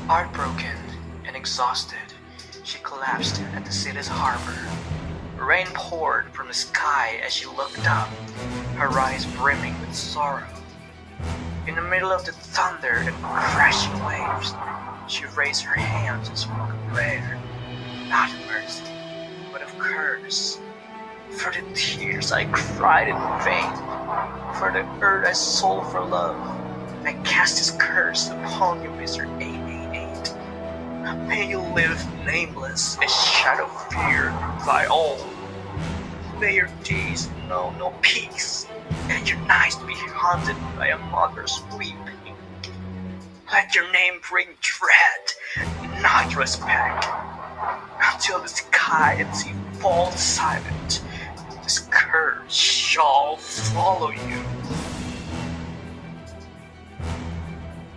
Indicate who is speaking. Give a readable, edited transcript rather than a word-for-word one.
Speaker 1: Heartbroken and exhausted, she collapsed at the city's harbor. Rain poured from the sky as she looked up, her eyes brimming with sorrow. In the middle of the thunder and crashing waves, she raised her hands and spoke a prayer, not of mercy, but of curse. For the tears I cried in vain, for the earth I sold for love, I cast this curse upon you, Mr. 888. May you live nameless, a shadow fear thy own. May your days know no peace, and your nights be haunted by a mother's weeping. Let your name bring dread, not respect, until the sky and sea fall silent. This curse shall follow you.